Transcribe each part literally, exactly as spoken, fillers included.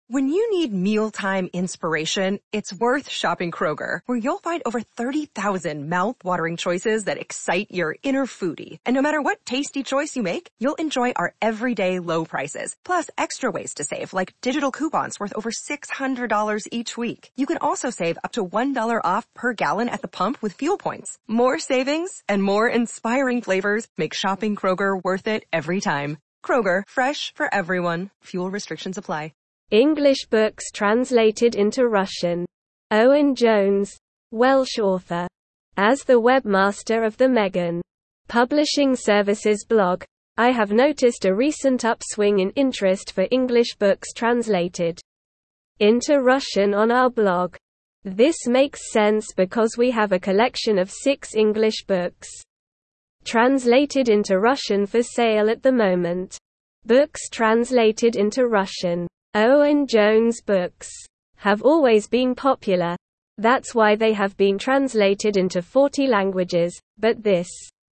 When you need mealtime inspiration, it's worth shopping Kroger, where you'll find over thirty thousand mouth-watering choices that excite your inner foodie. And no matter what tasty choice you make, you'll enjoy our everyday low prices, plus extra ways to save, like digital coupons worth over six hundred dollars each week. You can also save up to one dollar off per gallon at the pump with fuel points. More savings and more inspiring flavors make shopping Kroger worth it every time. Kroger, fresh for everyone. Fuel restrictions apply. English books translated into Russian. Owen Jones, Welsh author. As the webmaster of the Meghan Publishing Services blog, I have noticed a recent upswing in interest for English books translated into Russian on our blog. This makes sense because we have a collection of six English books translated into Russian for sale at the moment. Books translated into Russian. Owen Jones books have always been popular. That's why they have been translated into forty languages, but this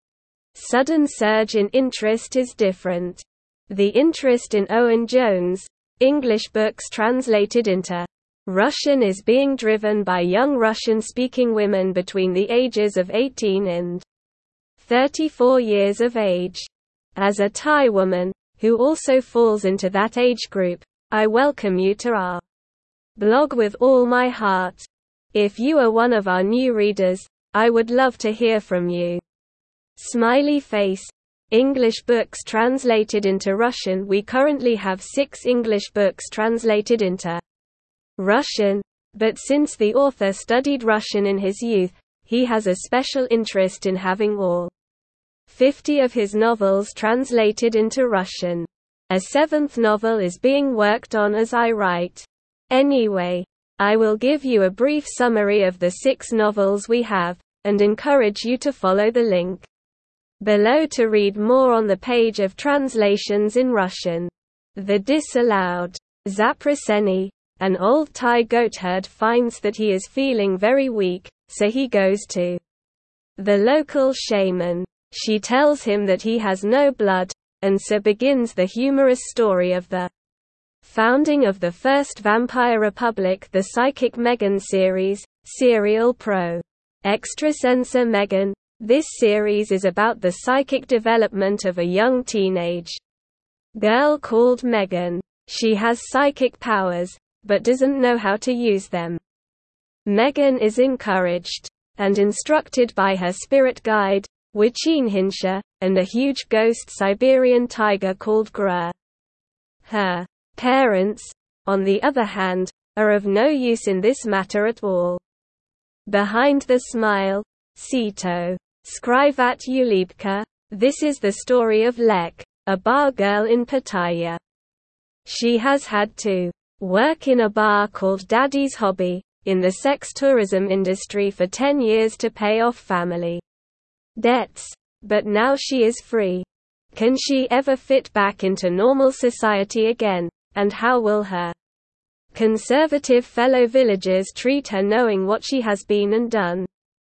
sudden surge in interest is different. The interest in Owen Jones' English books translated into Russian is being driven by young Russian-speaking women between the ages of eighteen and thirty-four years of age. As a Thai woman, who also falls into that age group, I welcome you to our blog with all my heart. If you are one of our new readers, I would love to hear from you. Smiley face. English books translated into Russian. We currently have six English books translated into Russian, but since the author studied Russian in his youth, he has a special interest in having all fifty of his novels translated into Russian. A seventh novel is being worked on as I write. Anyway, I will give you a brief summary of the six novels we have, and encourage you to follow the link below to read more on the page of translations in Russian. The Disallowed. Zapraseny, an old Thai goatherd, finds that he is feeling very weak, so he goes to the local shaman. She tells him that he has no blood, and so begins the humorous story of the founding of the first vampire republic, the Psychic Meghan series, Serial Pro Extrasensor Meghan. This series is about the psychic development of a young teenage girl called Meghan. She has psychic powers, but doesn't know how to use them. Meghan is encouraged and instructed by her spirit guide, Wichinhinsha, and a huge ghost Siberian tiger called Gra. Her parents, on the other hand, are of no use in this matter at all. Behind the Smile. Sito. Skrivat Ulibka. This is the story of Lek, a bar girl in Pattaya. She has had to work in a bar called Daddy's Hobby, in the sex tourism industry for ten years to pay off family debts. But now she is free. Can she ever fit back into normal society again, and how will her conservative fellow villagers treat her knowing what she has been and done?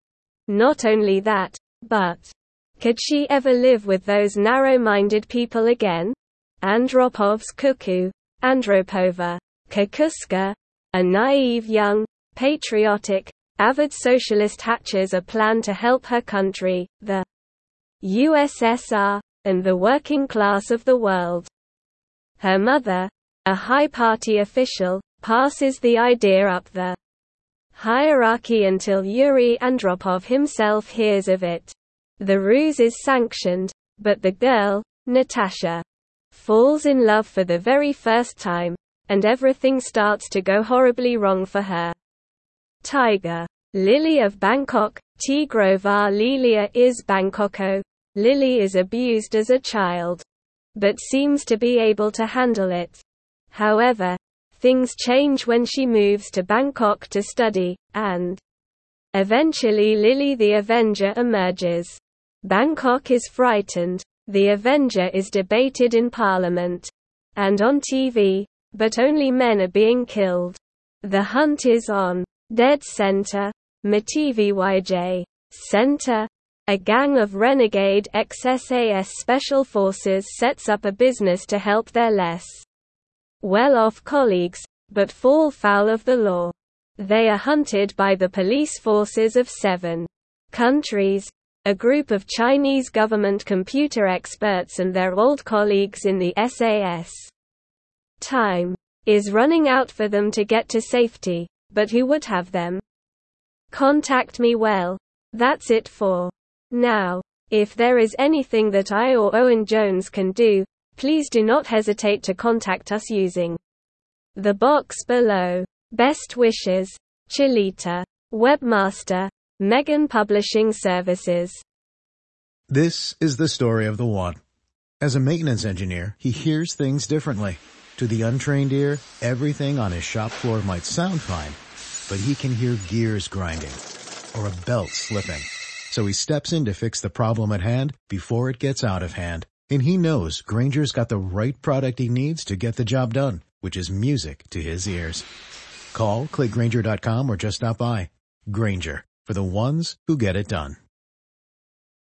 Not only that, but could she ever live with those narrow-minded people again? Andropov's cuckoo, Andropova Kukuska, a naive young, patriotic, avid socialist hatches a plan to help her country, the U S S R, and the working class of the world. Her mother, a high party official, passes the idea up the hierarchy until Yuri Andropov himself hears of it. The ruse is sanctioned, but the girl, Natasha, falls in love for the very first time, and everything starts to go horribly wrong for her. Tiger. Lily of Bangkok. Tigrova Lilia is Bangkoko. Lily is abused as a child, but seems to be able to handle it. However, things change when she moves to Bangkok to study, and eventually Lily the Avenger emerges. Bangkok is frightened. The Avenger is debated in Parliament and on T V, but only men are being killed. The hunt is on. Dead Center. Mativyj Center. A gang of renegade ex S A S special forces sets up a business to help their less well-off colleagues, but fall foul of the law. They are hunted by the police forces of seven countries, a group of Chinese government computer experts and their old colleagues in the S A S. Time is running out for them to get to safety, but who would have them? Contact me. Well, that's it for now. If there is anything that I or Owen Jones can do, please do not hesitate to contact us using the box below. Best wishes, Chilita. Webmaster, Megan Publishing Services. This is the story of the one. As a maintenance engineer, he hears things differently. To the untrained ear, everything on his shop floor might sound fine, but he can hear gears grinding or a belt slipping. So he steps in to fix the problem at hand before it gets out of hand. And he knows Grainger's got the right product he needs to get the job done, which is music to his ears. Call, click Grainger dot com, or just stop by. Grainger, for the ones who get it done.